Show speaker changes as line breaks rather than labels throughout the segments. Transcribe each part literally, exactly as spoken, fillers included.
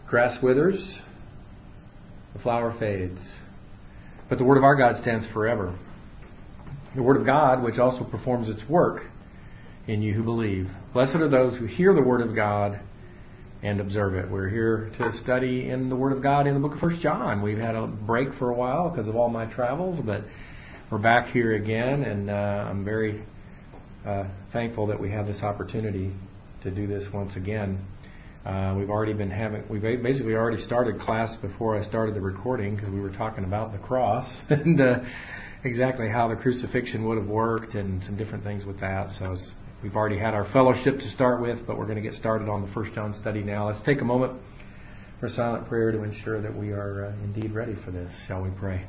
Grass withers, the flower fades, but the Word of our God stands forever. The Word of God, which also performs its work in you who believe. Blessed are those who hear the Word of God and observe it. We're here to study in the Word of God in the book of First John. We've had a break for a while because of all my travels, but we're back here again, and uh, I'm very uh, thankful that we have this opportunity to do this once again. Uh, we've already been having, we basically already started class before I started the recording because we were talking about the cross and uh, exactly how the crucifixion would have worked and some different things with that. So we've already had our fellowship to start with, but we're going to get started on the First John study now. Let's take a moment for silent prayer to ensure that we are uh, indeed ready for this. Shall we pray?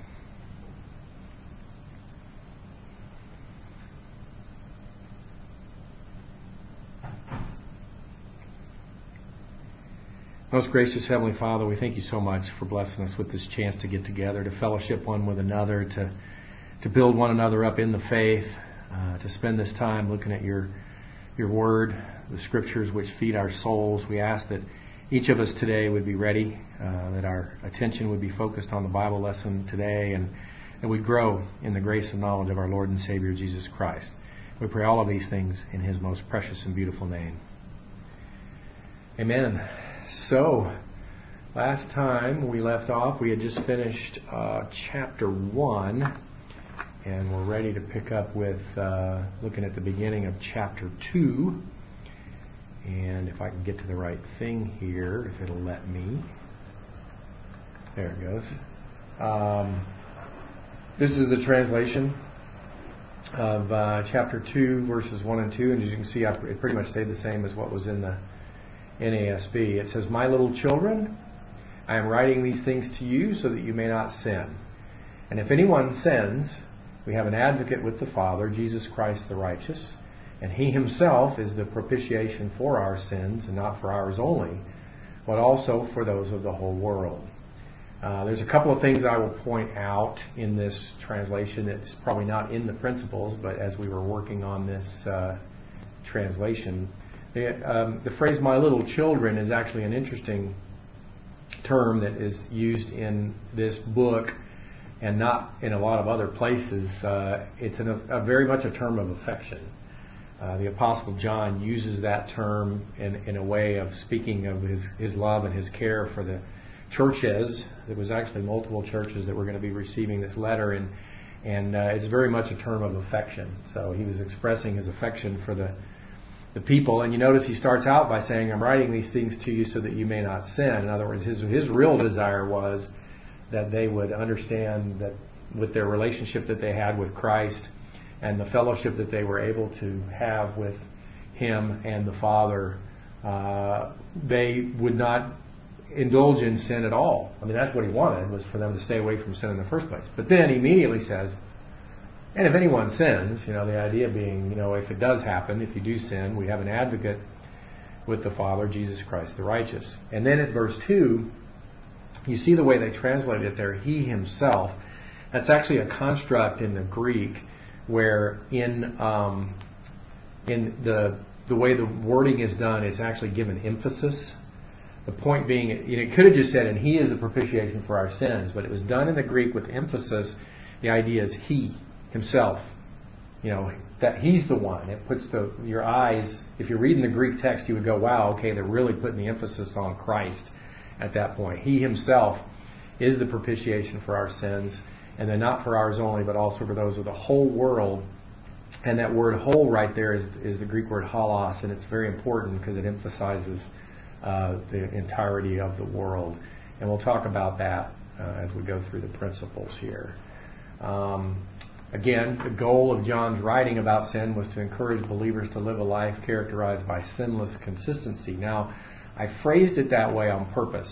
Most gracious Heavenly Father, we thank you so much for blessing us with this chance to get together, to fellowship one with another, to to build one another up in the faith, uh, to spend this time looking at your your Word, the Scriptures which feed our souls. We ask that each of us today would be ready, uh, that our attention would be focused on the Bible lesson today, and that we grow in the grace and knowledge of our Lord and Savior Jesus Christ. We pray all of these things in His most precious and beautiful name. Amen. So, last time we left off, we had just finished uh, chapter one, and we're ready to pick up with uh, looking at the beginning of chapter two. And if I can get to the right thing here, if it'll let me. There it goes. Um, this is the translation of uh, chapter two, verses one and two, and as you can see, it pretty much stayed the same as what was in the N A S B. It says, "My little children, I am writing these things to you so that you may not sin. And if anyone sins, we have an advocate with the Father, Jesus Christ the righteous. And He Himself is the propitiation for our sins, and not for ours only, but also for those of the whole world." Uh, there's a couple of things I will point out in this translation that's probably not in the principles, but as we were working on this uh, translation, The, um, the phrase "my little children" is actually an interesting term that is used in this book and not in a lot of other places. Uh, it's an, a very much a term of affection. Uh, the Apostle John uses that term in, in a way of speaking of his, his love and his care for the churches. There was actually multiple churches that were going to be receiving this letter, and, and uh, it's very much a term of affection. So he was expressing his affection for the the people, and you notice he starts out by saying, "I'm writing these things to you so that you may not sin." In other words, his his real desire was that they would understand that with their relationship that they had with Christ and the fellowship that they were able to have with Him and the Father, uh, they would not indulge in sin at all. I mean, that's what he wanted, was for them to stay away from sin in the first place. But then he immediately says, "And if anyone sins," you know, the idea being, you know, if it does happen, if you do sin, we have an advocate with the Father, Jesus Christ the righteous. And then at verse two, you see the way they translate it there, "He Himself." That's actually a construct in the Greek where in um, in the the way the wording is done, it's actually given emphasis. The point being, you know, it could have just said, "And He is the propitiation for our sins," but it was done in the Greek with emphasis. The idea is He Himself, you know, that He's the one. It puts the your eyes, if you're reading the Greek text, you would go, wow, okay, they're really putting the emphasis on Christ at that point. He Himself is the propitiation for our sins, and then not for ours only, but also for those of the whole world. And that word "whole" right there is, is the Greek word "holos," and it's very important because it emphasizes uh, the entirety of the world. And we'll talk about that uh, as we go through the principles here. Um, Again, the goal of John's writing about sin was to encourage believers to live a life characterized by sinless consistency. Now, I phrased it that way on purpose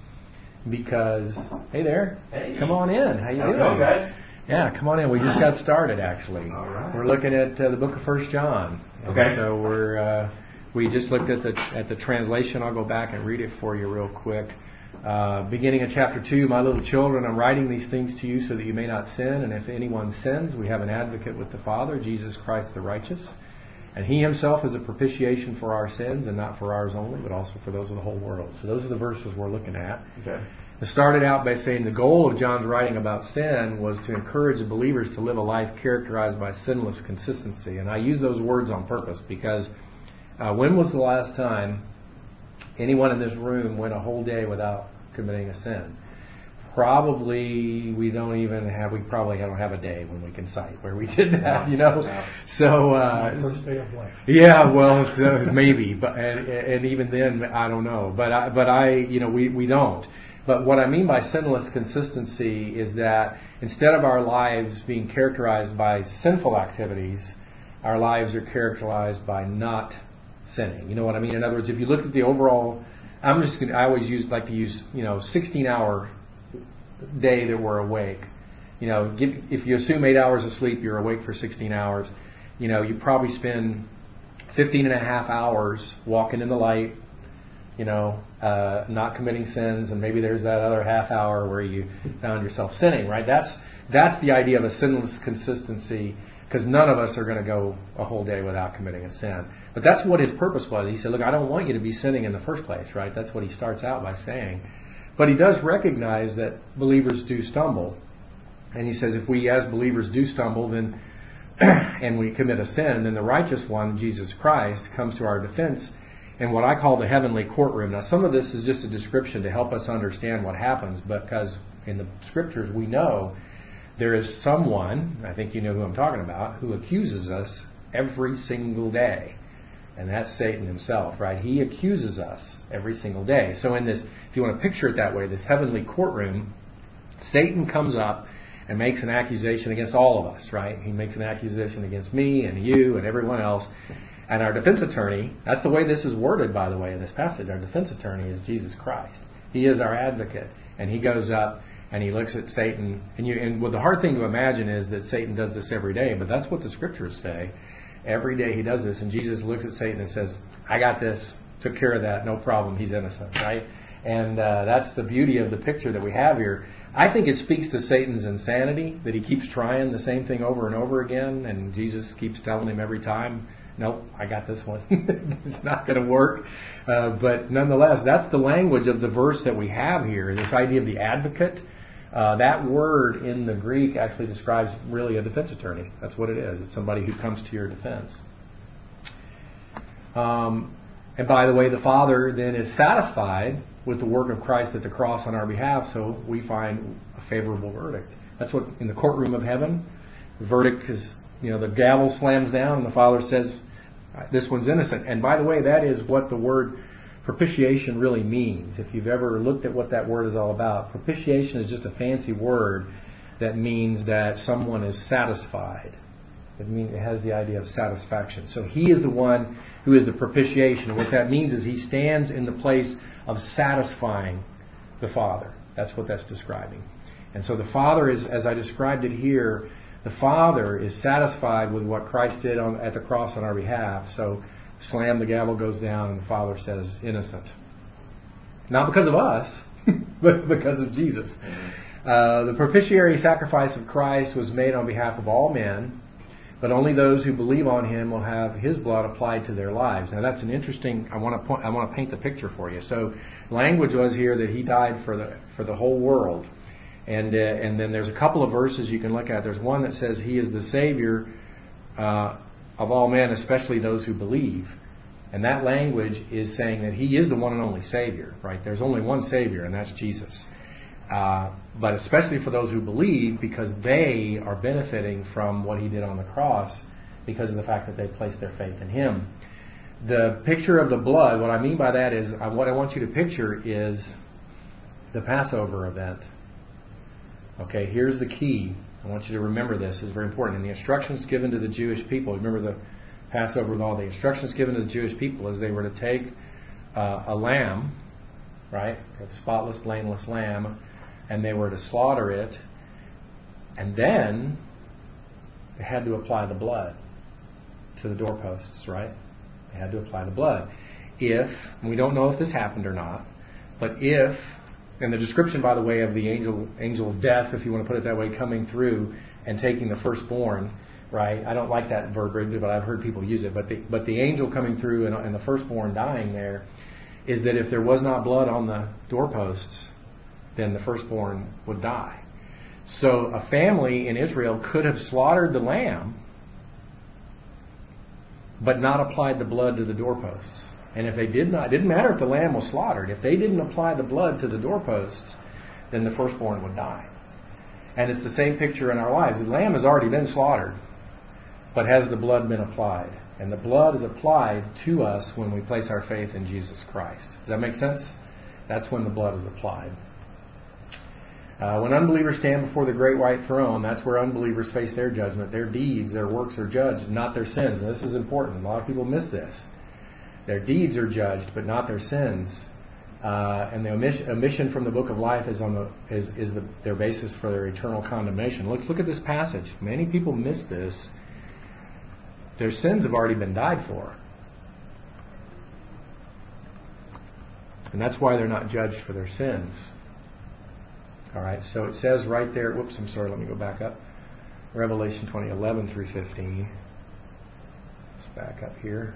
because, hey there,
hey.
Come on in. How you
How's
doing,
it going, guys?
Yeah, come on in. We just got started, actually.
All right.
We're looking at uh, the book of First John. And
okay.
So we're uh, we just looked at the at the translation. I'll go back and read it for you real quick. Uh, beginning of chapter two, "My little children, I'm writing these things to you so that you may not sin. And if anyone sins, we have an advocate with the Father, Jesus Christ the righteous. And He Himself is a propitiation for our sins, and not for ours only, but also for those of the whole world. So those are the verses we're looking at.
Okay.
It started out by saying the goal of John's writing about sin was to encourage the believers to live a life characterized by sinless consistency. And I use those words on purpose because uh, when was the last time anyone in this room went a whole day without committing a sin? Probably we don't even have, we probably don't have a day when we can cite where we did that, you know. So, uh,
First day of life.
yeah, well, uh, maybe, but and, and even then, I don't know. But I, but I, you know, we, we don't. But what I mean by sinless consistency is that instead of our lives being characterized by sinful activities, our lives are characterized by not sinning. You know what I mean? In other words, if you look at the overall, I'm just gonna, I always use like to use, you know, sixteen hour day that we're awake. You know, give, if you assume eight hours of sleep, you're awake for sixteen hours. You know, you probably spend fifteen and a half hours walking in the light, you know, uh, not committing sins, and maybe there's that other half hour where you found yourself sinning, right? That's that's the idea of a sinless consistency, because none of us are going to go a whole day without committing a sin. But that's what His purpose was. He said, look, I don't want you to be sinning in the first place, right? That's what He starts out by saying. But He does recognize that believers do stumble. And He says if we as believers do stumble, then and we commit a sin, then the righteous one, Jesus Christ, comes to our defense in what I call the heavenly courtroom. Now, some of this is just a description to help us understand what happens, because in the Scriptures we know there is someone, I think you know who I'm talking about, who accuses us every single day. And that's Satan himself, right? He accuses us every single day. So in this, if you want to picture it that way, this heavenly courtroom, Satan comes up and makes an accusation against all of us, right? He makes an accusation against me and you and everyone else. And our defense attorney, that's the way this is worded, by the way, in this passage. Our defense attorney is Jesus Christ. He is our advocate. And He goes up and He looks at Satan. And, you, and well, the hard thing to imagine is that Satan does this every day, but that's what the Scriptures say. Every day He does this, and Jesus looks at Satan and says, I got this, took care of that, no problem, he's innocent, right? And uh, that's the beauty of the picture that we have here. I think it speaks to Satan's insanity, that he keeps trying the same thing over and over again, and Jesus keeps telling him every time, nope, I got this one. It's not going to work. Uh, but nonetheless, that's the language of the verse that we have here, this idea of the advocate. Uh, that word in the Greek actually describes really a defense attorney. That's what it is. It's somebody who comes to your defense. Um, and by the way, the Father then is satisfied with the work of Christ at the cross on our behalf, so we find a favorable verdict. That's what, in the courtroom of heaven, the verdict is, you know, the gavel slams down and the Father says, this one's innocent. And by the way, that is what the word propitiation really means. If you've ever looked at what that word is all about, propitiation is just a fancy word that means that someone is satisfied. It means it has the idea of satisfaction. So He is the one who is the propitiation. And what that means is He stands in the place of satisfying the Father. That's what that's describing. And so the Father is, as I described it here, the Father is satisfied with what Christ did on, at the cross on our behalf. So slam, the gavel goes down, and the Father says, innocent. Not because of us, but because of Jesus. Uh, the propitiatory sacrifice of Christ was made on behalf of all men, but only those who believe on Him will have His blood applied to their lives. Now that's an interesting, I want to point, I want to paint the picture for you. So language was here that He died for the for the whole world. And uh, and then there's a couple of verses you can look at. There's one that says He is the Savior uh, of all men, especially those who believe. And that language is saying that He is the one and only Savior, right? There's only one Savior, and that's Jesus. Uh, but especially for those who believe, because they are benefiting from what He did on the cross because of the fact that they placed their faith in Him. The picture of the blood, what I mean by that is, uh, what I want you to picture is the Passover event. Okay, here's the key. I want you to remember this. It's very important. In the instructions given to the Jewish people, remember the Passover law, the instructions given to the Jewish people is they were to take uh, a lamb, right, a spotless, blameless lamb, and they were to slaughter it, and then they had to apply the blood to the doorposts, right? They had to apply the blood. If, and we don't know if this happened or not, but if, and the description, by the way, of the angel angel of death, if you want to put it that way, coming through and taking the firstborn, right? I don't like that verbiage, but I've heard people use it. But the, but the angel coming through and, and the firstborn dying there is that if there was not blood on the doorposts, then the firstborn would die. So a family in Israel could have slaughtered the lamb, but not applied the blood to the doorposts. And if they did not, it didn't matter if the lamb was slaughtered. If they didn't apply the blood to the doorposts, then the firstborn would die. And it's the same picture in our lives. The lamb has already been slaughtered, but has the blood been applied? And the blood is applied to us when we place our faith in Jesus Christ. Does that make sense? That's when the blood is applied. Uh, when unbelievers stand before the great white throne, that's where unbelievers face their judgment. Their deeds, their works are judged, not their sins. And this is important. A lot of people miss this. Their deeds are judged, but not their sins. Uh, and the omission, omission from the book of life is on the is, is the, their basis for their eternal condemnation. Look, look at this passage. Many people miss this. Their sins have already been died for. And that's why they're not judged for their sins. All right, so it says right there, whoops, I'm sorry, let me go back up. Revelation twenty, eleven through fifteen. Let's back up here.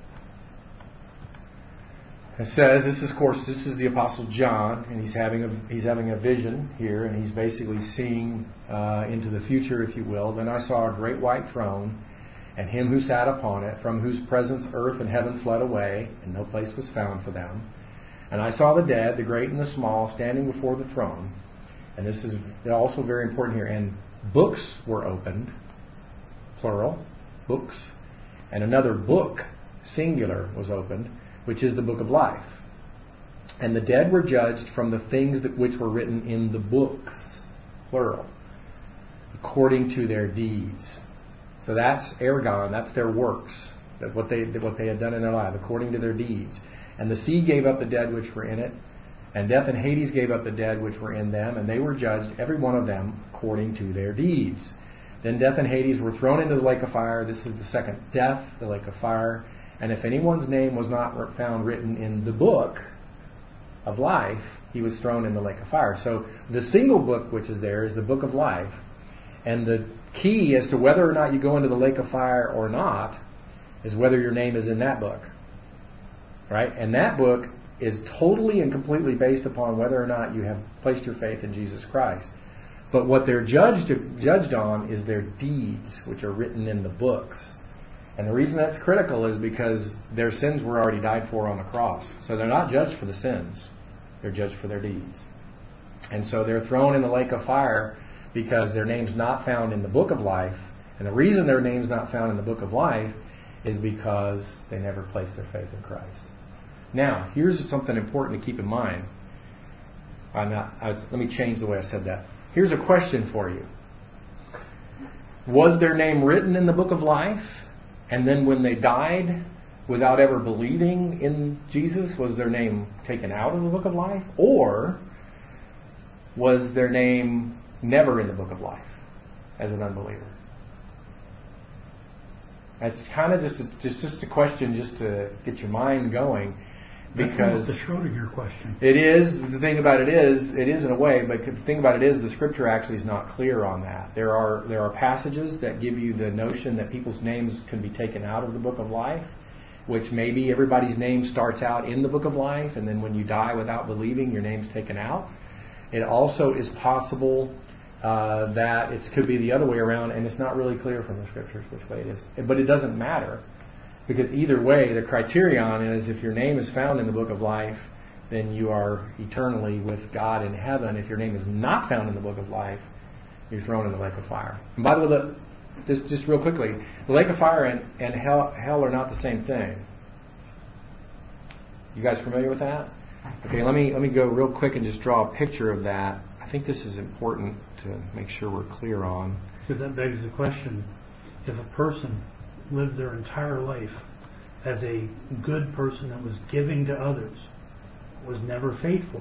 It says, this is, of course, this is the Apostle John, and he's having a, he's having a vision here, and he's basically seeing uh, into the future, if you will. Then I saw a great white throne, and him who sat upon it, from whose presence earth and heaven fled away, and no place was found for them. And I saw the dead, the great and the small, standing before the throne. And this is also very important here. And books were opened, plural, books. And another book, singular, was opened, which is the book of life. And the dead were judged from the things that which were written in the books, plural, according to their deeds. So that's ergon, that's their works, that what they what they had done in their life, according to their deeds. And the sea gave up the dead which were in it, and death and Hades gave up the dead which were in them, and they were judged, every one of them, according to their deeds. Then death and Hades were thrown into the lake of fire. This is the second death, the lake of fire. And if anyone's name was not found written in the book of life, he was thrown in the lake of fire. So the single book which is there is the book of life. And the key as to whether or not you go into the lake of fire or not is whether your name is in that book. Right? And that book is totally and completely based upon whether or not you have placed your faith in Jesus Christ. But what they're judged judged on is their deeds, which are written in the books. And the reason that's critical is because their sins were already died for on the cross. So they're not judged for the sins. They're judged for their deeds. And so they're thrown in the lake of fire because their name's not found in the book of life. And the reason their name's not found in the book of life is because they never placed their faith in Christ. Now, here's something important to keep in mind. I'm not, I was, let me change the way I said that. Here's a question for you. Was their name written in the book of life? And then when they died, without ever believing in Jesus, was their name taken out of the book of life? Or was their name never in the book of life as an unbeliever? It's kind of just a, just, just a question just to get your mind going. Because
That's the Schrodinger question.
It is. The thing about it is, it is in a way, but the thing about it is the Scripture actually is not clear on that. There are there are passages that give you the notion that people's names can be taken out of the book of life, which maybe everybody's name starts out in the book of life, and then when you die without believing, your name's taken out. It also is possible uh, that it could be the other way around, and it's not really clear from the Scriptures which way it is. But it doesn't matter. Because either way, the criterion is if your name is found in the book of life, then you are eternally with God in heaven. If your name is not found in the book of life, you're thrown in the lake of fire. And by the way, the, just just real quickly, the lake of fire and, and hell, hell are not the same thing. You guys familiar with that? Okay, let me let me go real quick and just draw a picture of that. I think this is important to make sure we're clear on.
Because that begs the question, if a person lived their entire life as a good person that was giving to others, was never faithful,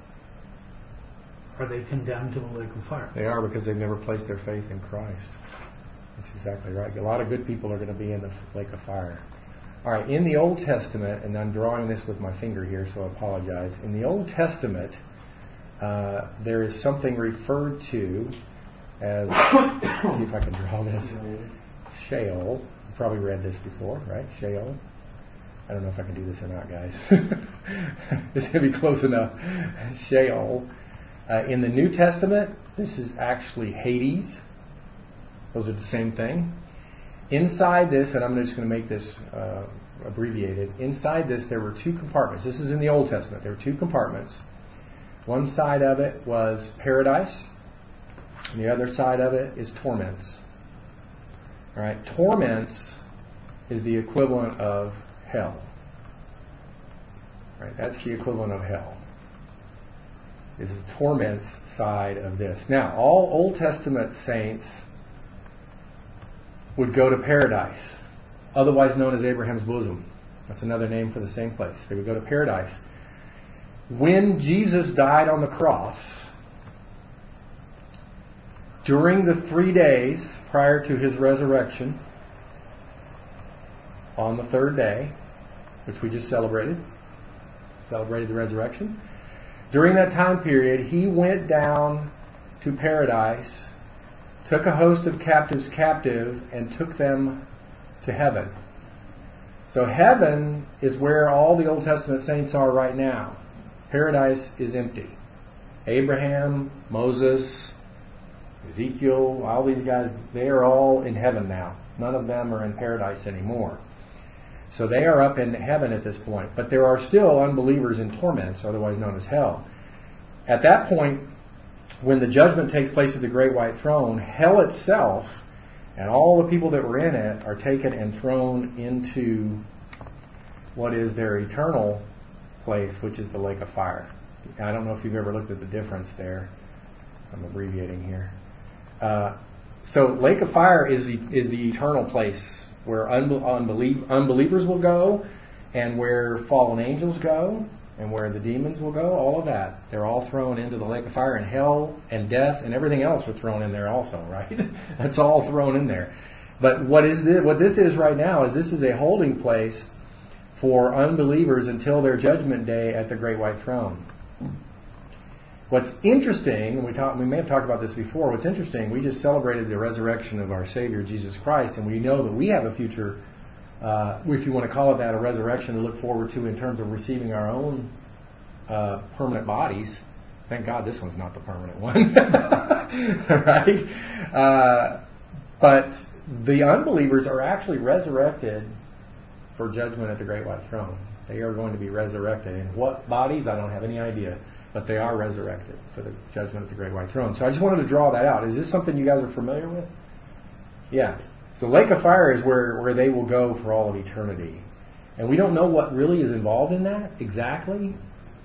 are they condemned to the lake of fire?
They are, because they've never placed their faith in Christ. That's exactly right. A lot of good people are going to be in the lake of fire. All right, in the Old Testament, and I'm drawing this with my finger here, so I apologize. In the Old Testament, uh, there is something referred to as, let's see if I can draw this. Sheol. You probably read this before, right? Sheol. I don't know if I can do this or not, guys. It's going to be close enough. Sheol. Uh, in the New Testament, this is actually Hades. Those are the same thing. Inside this, and I'm just going to make this uh, abbreviated. Inside this, there were two compartments. This is in the Old Testament. There were two compartments. One side of it was paradise, and the other side of it is torments. All right, torments is the equivalent of hell. All right, that's the equivalent of hell. This is the torments side of this. Now, all Old Testament saints would go to paradise, otherwise known as Abraham's bosom. That's another name for the same place. They would go to paradise. When Jesus died on the cross, during the three days prior to his resurrection, on the third day, which we just celebrated, celebrated the resurrection, during that time period, he went down to paradise, took a host of captives captive, and took them to heaven. So heaven is where all the Old Testament saints are right now. Paradise is empty. Abraham, Moses, Ezekiel, all these guys, they are all in heaven now. None of them are in paradise anymore. So they are up in heaven at this point. But there are still unbelievers in torments, otherwise known as hell. At that point, when the judgment takes place at the great white throne, hell itself and all the people that were in it are taken and thrown into what is their eternal place, which is the lake of fire. I don't know if you've ever looked at the difference there. I'm abbreviating here. Uh, so lake of fire is the, is the eternal place where unbe- unbelie- unbelievers will go, and where fallen angels go, and where the demons will go. All of that, they're all thrown into the lake of fire, and hell and death and everything else are thrown in there also, right? That's all thrown in there. But what is this, what this is right now is this is a holding place for unbelievers until their judgment day at the great white throne. What's interesting, and we talk, we may have talked about this before, what's interesting, we just celebrated the resurrection of our Savior, Jesus Christ, and we know that we have a future, uh, if you want to call it that, a resurrection to look forward to in terms of receiving our own uh, permanent bodies. Thank God this one's not the permanent one. Right? Uh, but the unbelievers are actually resurrected for judgment at the great white throne. They are going to be resurrected. In what bodies? I don't have any idea. But they are resurrected for the judgment at the great white throne. So I just wanted to draw that out. Is this something you guys are familiar with? Yeah. So lake of fire is where, where they will go for all of eternity. And we don't know what really is involved in that exactly.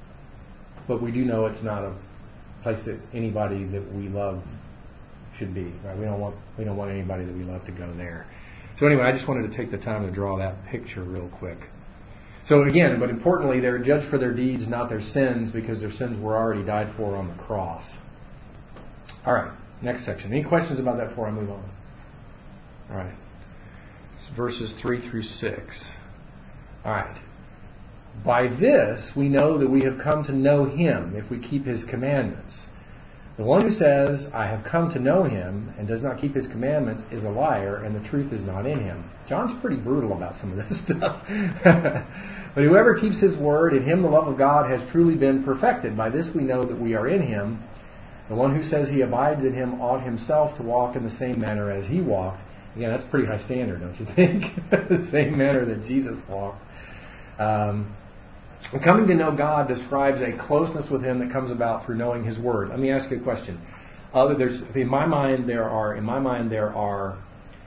But we do know it's not a place that anybody that we love should be. Right? We don't want we don't want anybody that we love to go there. So anyway, I just wanted to take the time to draw that picture real quick. So again, but importantly, they're judged for their deeds, not their sins, because their sins were already died for on the cross. All right, next section. Any questions about that before I move on? All right. Verses three through six. All right. By this we know that we have come to know Him if we keep His commandments. The one who says, I have come to know Him, and does not keep His commandments is a liar, and the truth is not in him. John's pretty brutal about some of this stuff. But whoever keeps His word, in him the love of God has truly been perfected. By this we know that we are in Him. The one who says he abides in Him ought himself to walk in the same manner as He walked. Again, that's a pretty high standard, don't you think? The same manner that Jesus walked. Um, coming to know God describes a closeness with Him that comes about through knowing His word. Let me ask you a question. Other, there's, in my mind, there are in my mind there are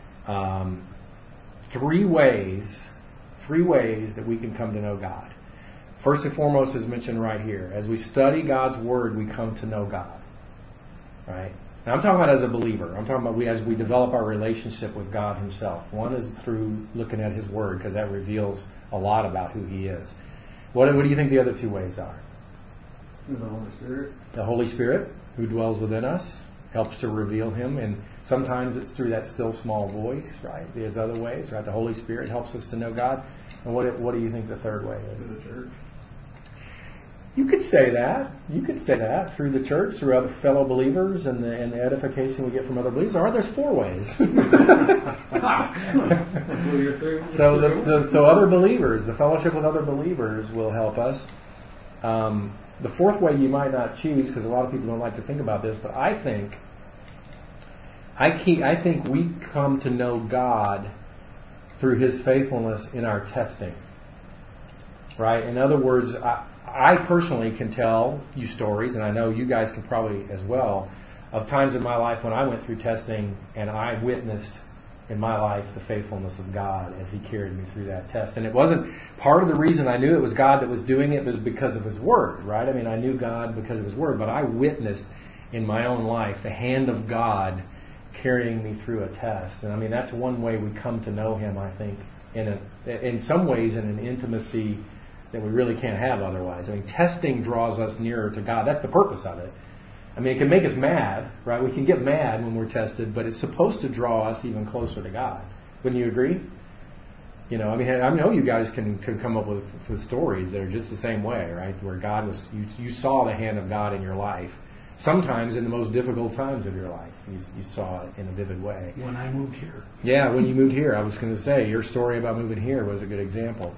um, three ways, three ways that we can come to know God. First and foremost, is mentioned right here. As we study God's word, we come to know God. Right? Now, I'm talking about as a believer. I'm talking about we as we develop our relationship with God Himself. One is through looking at His word, because that reveals a lot about who He is. What, what do you think the other two ways are?
The Holy Spirit.
The Holy Spirit, who dwells within us, helps to reveal Him, and sometimes it's through that still small voice, right? There's other ways, right? The Holy Spirit helps us to know God. And what what do you think the third way is?
Through the church.
You could say that. You could say that through the church, through other fellow believers, and the, and the edification we get from other believers. Or there's four ways. so, the, the, so other believers, the fellowship with other believers will help us. Um, the fourth way you might not choose, because a lot of people don't like to think about this, but I think, I keep, I think we come to know God through His faithfulness in our testing. Right? In other words, I, I personally can tell you stories, and I know you guys can probably as well, of times in my life when I went through testing and I witnessed in my life the faithfulness of God as He carried me through that test. And it wasn't part of the reason I knew it was God that was doing it was because of His Word, right? I mean, I knew God because of His Word, but I witnessed in my own life the hand of God carrying me through a test. And I mean, that's one way we come to know Him, I think, in a, in some ways in an intimacy that we really can't have otherwise. I mean, testing draws us nearer to God. That's the purpose of it. I mean, it can make us mad, right? We can get mad when we're tested, but it's supposed to draw us even closer to God. Wouldn't you agree? You know, I mean, I know you guys can, can come up with, with stories that are just the same way, right? Where God was, you, you saw the hand of God in your life. Sometimes in the most difficult times of your life, you, you saw it in a vivid way.
When I moved here.
Yeah, when you moved here. I was going to say, your story about moving here was a good example.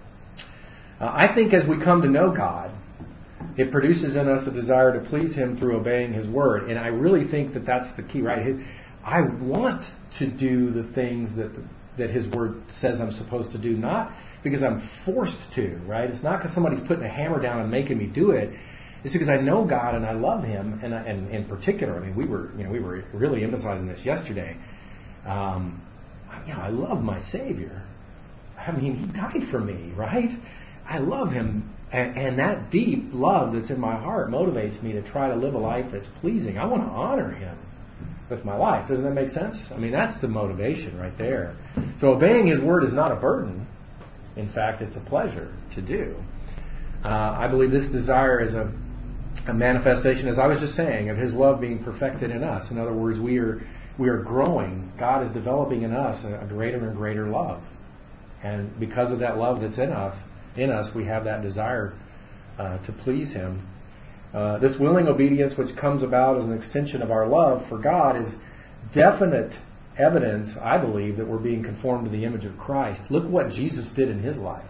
Uh, I think as we come to know God, it produces in us a desire to please Him through obeying His Word. And I really think that that's the key, right? I want to do the things that that His Word says I'm supposed to do, not because I'm forced to, right? It's not because somebody's putting a hammer down and making me do it. It's because I know God and I love Him, and I, and in particular, I mean, we were you know we were really emphasizing this yesterday. Um, you know, I love my Savior. I mean, He died for me, right? I love Him, and, and that deep love that's in my heart motivates me to try to live a life that's pleasing. I want to honor Him with my life. Doesn't that make sense? I mean, that's the motivation right there. So obeying His Word is not a burden. In fact, it's a pleasure to do. Uh, I believe this desire is a, a manifestation, as I was just saying, of His love being perfected in us. In other words, we are we are growing. God is developing in us a, a greater and greater love. And because of that love that's in us, in us, we have that desire uh, to please Him. Uh, this willing obedience, which comes about as an extension of our love for God, is definite evidence, I believe, that we're being conformed to the image of Christ. Look what Jesus did in His life.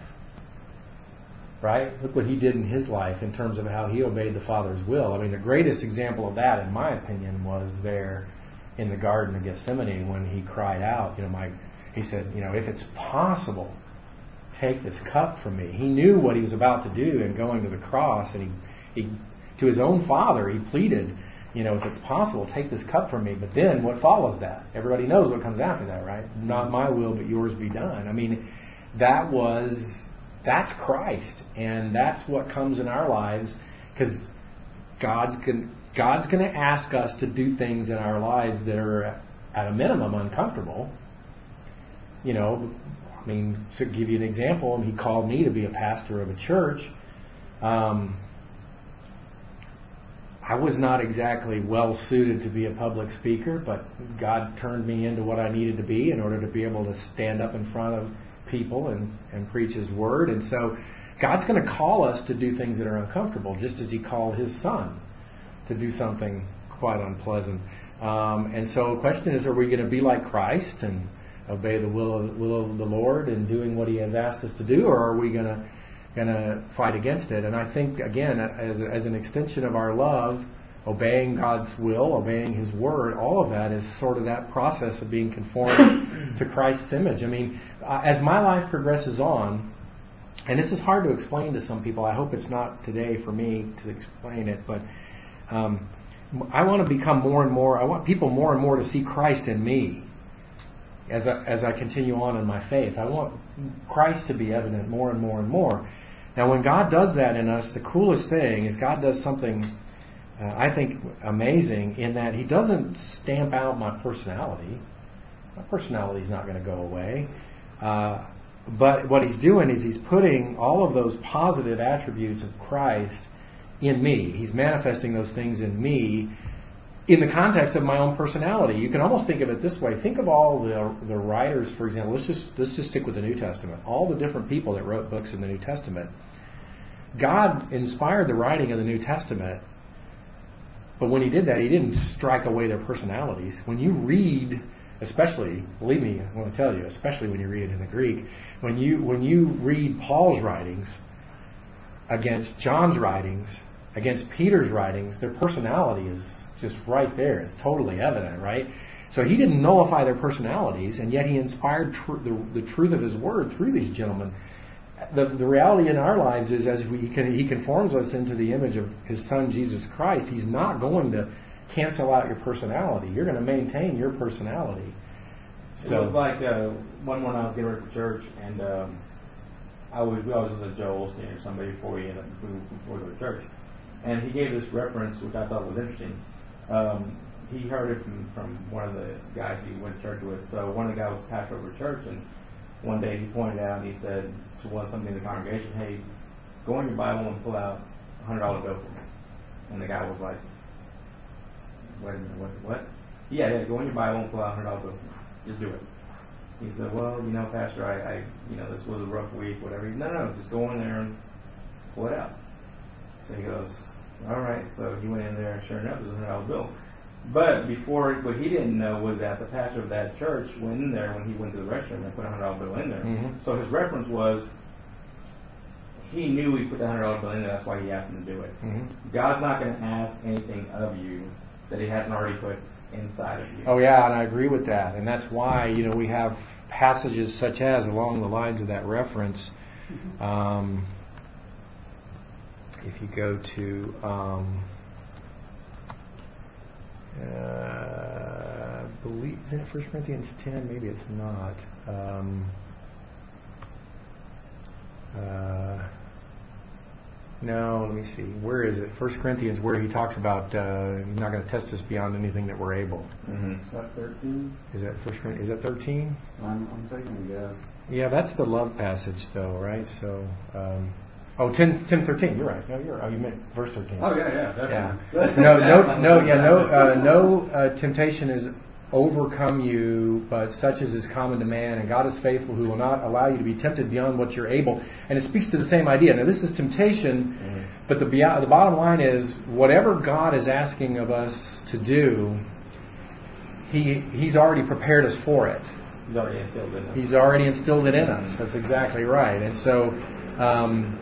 Right? Look what He did in His life in terms of how He obeyed the Father's will. I mean, the greatest example of that, in my opinion, was there in the Garden of Gethsemane when He cried out, you know, my, He said, you know, if it's possible, take this cup from me. He knew what He was about to do in going to the cross, and he, he to His own Father, He pleaded, you know, if it's possible, take this cup from me. But then what follows that? Everybody knows what comes after that, right? Not my will, but yours be done. I mean, that was, that's Christ, and that's what comes in our lives, because God's going God's going to ask us to do things in our lives that are at a minimum uncomfortable. You know, I mean, to give you an example, He called me to be a pastor of a church. Um, I was not exactly well suited to be a public speaker, but God turned me into what I needed to be in order to be able to stand up in front of people and, and preach His Word. And so God's going to call us to do things that are uncomfortable, just as He called His Son to do something quite unpleasant. Um, and so the question is, are we going to be like Christ and obey the will of, will of the Lord in doing what He has asked us to do, or are we going to going to fight against it? And I think, again, as, as an extension of our love, obeying God's will, obeying His Word, all of that is sort of that process of being conformed to Christ's image. I mean, as my life progresses on, and this is hard to explain to some people, I hope it's not today for me to explain it, but um, I want to become more and more, I want people more and more to see Christ in me. As I, as I continue on in my faith, I want Christ to be evident more and more and more. Now, when God does that in us, the coolest thing is God does something, uh, I think, amazing in that He doesn't stamp out my personality. My personality is not going to go away. Uh, but what He's doing is He's putting all of those positive attributes of Christ in me. He's manifesting those things in me in the context of my own personality. You can almost think of it this way. Think of all the the writers, for example. Let's just let's just stick with the New Testament. All the different people that wrote books in the New Testament. God inspired the writing of the New Testament, but when He did that, He didn't strike away their personalities. When you read, especially, believe me, I want to tell you, especially when you read it in the Greek, when you when you read Paul's writings against John's writings, against Peter's writings, their personality is just right there. It's totally evident, right? So He didn't nullify their personalities, and yet He inspired tr- the, the truth of His Word through these gentlemen. The, the reality in our lives is, as we, he, can, he conforms us into the image of His Son, Jesus Christ, He's not going to cancel out your personality. You're going to maintain your personality.
So it was like uh, one morning I was getting ready for church, and um, I was I was with Joel Osteen or somebody before we ended up before we go to church, and he gave this reference which I thought was interesting. Um, he heard it from, from one of the guys he went to church with. So one of the guys was pastor over a church, and one day he pointed out and he said to one somebody in the congregation, "Hey, go in your Bible and pull out a hundred dollar bill for me." And the guy was like, "Wait a minute, what? What? Yeah, yeah, go in your Bible and pull out a hundred dollar bill for me. Just do it." He said, "Well, you know, Pastor, I, I, you know, this was a rough week, whatever." He said, "No, no, just go in there and pull it out." So he goes, "All right." So he went in there, and sure enough, it was a hundred dollar bill. But before, what he didn't know was that the pastor of that church went in there when he went to the restroom and put a hundred dollar bill in there.
Mm-hmm.
So his reference was, he knew he put the hundred dollar bill in there. That's why he asked him to do it.
Mm-hmm.
God's not going to ask anything of you that He hasn't already put inside of you.
Oh yeah, and I agree with that, and that's why, you know, we have passages such as along the lines of that reference. Um, if you go to, um, uh, believe, isn't it First Corinthians ten? Maybe it's not. Um, uh, No, let me see. Where is it? First Corinthians, where he talks about uh, He's not going to test us beyond anything that we're able.
Mm-hmm.
Is that thirteen?
Is that First Corinthians? Is that thirteen?
I'm, I'm taking a guess.
Yeah, that's the love passage, though, right? So, um, oh, ten, ten, thirteen. You're right. No, you're. Oh, you meant verse thirteen.
Oh yeah, yeah, definitely.
Yeah. No, no, no. Yeah, no. Uh, no uh, temptation is overcome you, but such as is common to man, and God is faithful, who will not allow you to be tempted beyond what you're able. And it speaks to the same idea. Now, this is temptation, mm-hmm. but the the bottom line is, whatever God is asking of us to do, He He's already prepared us for it.
He's already instilled it in us.
He's already instilled it in us. That's exactly right. And so, um,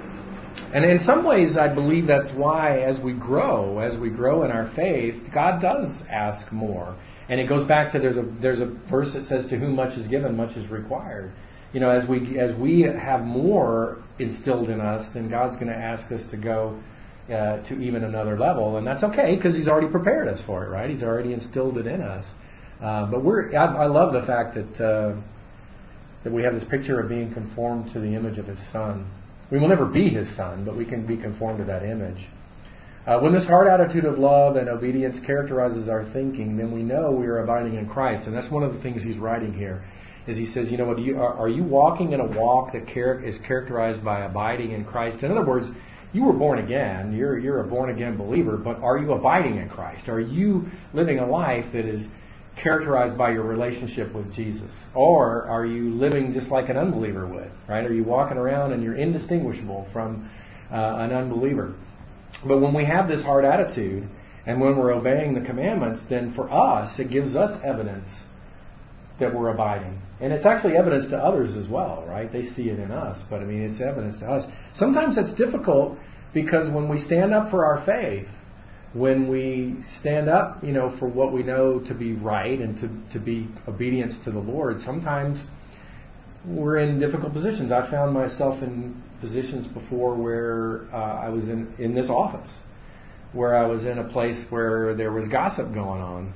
and in some ways, I believe that's why, as we grow, as we grow in our faith, God does ask more. And it goes back to there's a there's a verse that says, "To whom much is given, much is required." You know, as we as we have more instilled in us, then God's going to ask us to go uh, to even another level, and that's okay because He's already prepared us for it, right? He's already instilled it in us. Uh, but we're I, I love the fact that uh, that we have this picture of being conformed to the image of His Son. We will never be His Son, but we can be conformed to that image. Uh, when this hard attitude of love and obedience characterizes our thinking, then we know we are abiding in Christ. And that's one of the things he's writing here. Is he says, you know what, you, are, are you walking in a walk that char- is characterized by abiding in Christ? In other words, you were born again. You're, you're a born again believer, but are you abiding in Christ? Are you living a life that is characterized by your relationship with Jesus? Or are you living just like an unbeliever would? Right? Are you walking around and you're indistinguishable from uh, an unbeliever? But when we have this hard attitude, and when we're obeying the commandments, then for us, it gives us evidence that we're abiding. And it's actually evidence to others as well, right? They see it in us, but I mean, it's evidence to us. Sometimes it's difficult because when we stand up for our faith, when we stand up, you know, for what we know to be right and to, to be obedience to the Lord, sometimes we're in difficult positions. I found myself in positions before where uh, I was in, in this office, where I was in a place where there was gossip going on,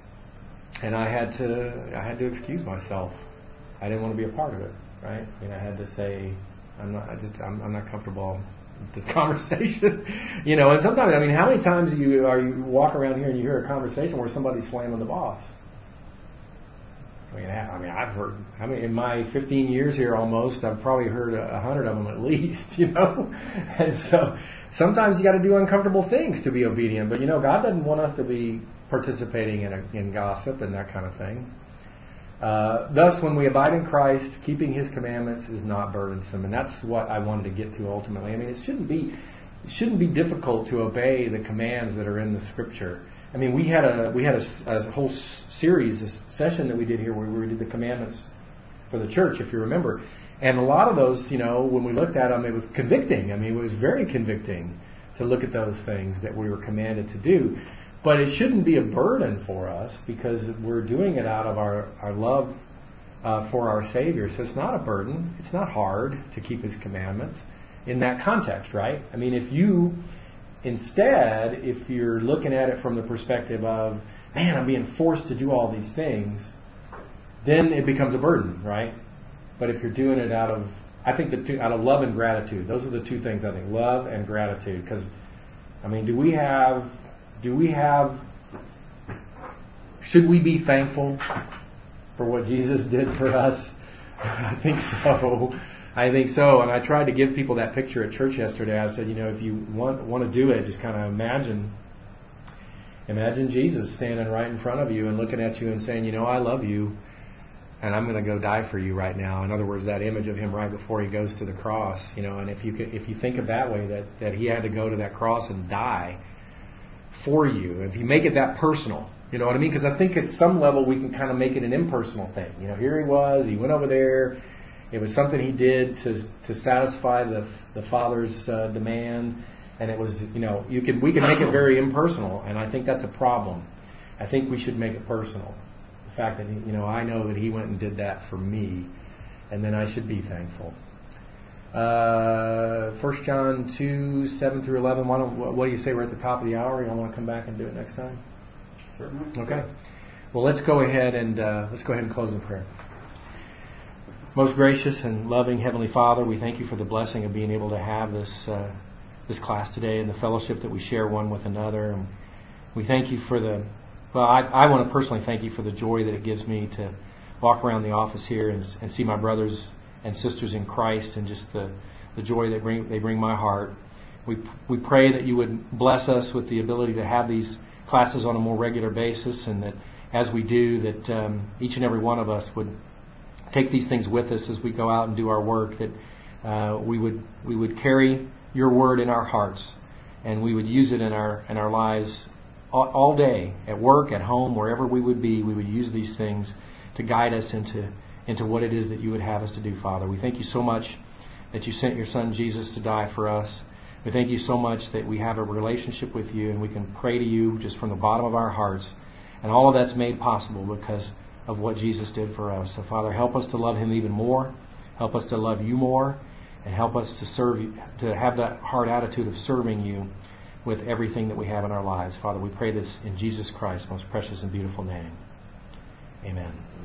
and I had to I had to excuse myself. I didn't want to be a part of it, right? I mean, I had to say, I'm not I just I'm, I'm not comfortable with this conversation, you know. And sometimes, I mean, how many times do you are you walk around here and you hear a conversation where somebody's slamming the boss? I mean, I, I mean, I've heard. I mean, in my fifteen years here, almost, I've probably heard a, a hundred of them at least. You know, and so sometimes you got to do uncomfortable things to be obedient. But you know, God doesn't want us to be participating in a, in gossip and that kind of thing. Uh, Thus, when we abide in Christ, keeping His commandments is not burdensome, and that's what I wanted to get to ultimately. I mean, it shouldn't be it shouldn't be difficult to obey the commands that are in the Scripture. I mean, we had a we had a, a whole series, a session that we did here where we did the commandments for the church, if you remember. And a lot of those, you know, when we looked at them, it was convicting. I mean, it was very convicting to look at those things that we were commanded to do. But it shouldn't be a burden for us because we're doing it out of our, our love uh, for our Savior. So it's not a burden. It's not hard to keep His commandments in that context, right? I mean, if you, instead, if you're looking at it from the perspective of, man, I'm being forced to do all these things, then it becomes a burden, right? But if you're doing it out of, I think, the two, out of love and gratitude, those are the two things I think, love and gratitude. Because, I mean, do we have... Do we have, should we be thankful for what Jesus did for us? I think so. I think so. And I tried to give people that picture at church yesterday. I said, you know, if you want want to do it, just kind of imagine, imagine Jesus standing right in front of you and looking at you and saying, you know, I love you, and I'm going to go die for you right now. In other words, that image of Him right before He goes to the cross, you know. And if you could, if you think of that way, that that He had to go to that cross and die for you, if you make it that personal, you know what I mean? Because I think at some level we can kind of make it an impersonal thing. You know, here He was, He went over there. It was something He did to to satisfy the the Father's uh, demand, and it was, you know, you can we can make it very impersonal, and I think that's a problem. I think we should make it personal. The fact that, you know, I know that He went and did that for me, and then I should be thankful. Uh, First John two, seven through eleven. Why don't, what do you say? We're at the top of the hour. You all want to come back and do it next time?
Sure.
Okay. Well, let's go ahead and uh, let's go ahead and close in prayer. Most gracious and loving Heavenly Father, we thank You for the blessing of being able to have this uh, this class today and the fellowship that we share one with another. And we thank You for the well. I, I want to personally thank You for the joy that it gives me to walk around the office here and, and see my brothers and sisters in Christ, and just the, the joy that bring, they bring my heart. We we pray that You would bless us with the ability to have these classes on a more regular basis, and that as we do, that um, each and every one of us would take these things with us as we go out and do our work, that uh, we would we would carry Your word in our hearts, and we would use it in our in our lives all, all day, at work, at home, wherever we would be. We would use these things to guide us into into what it is that You would have us to do, Father. We thank You so much that You sent Your Son Jesus to die for us. We thank You so much that we have a relationship with You, and we can pray to You just from the bottom of our hearts. And all of that's made possible because of what Jesus did for us. So, Father, help us to love Him even more. Help us to love You more, and help us to serve You, to have that hard attitude of serving You with everything that we have in our lives. Father, we pray this in Jesus Christ's most precious and beautiful name. Amen.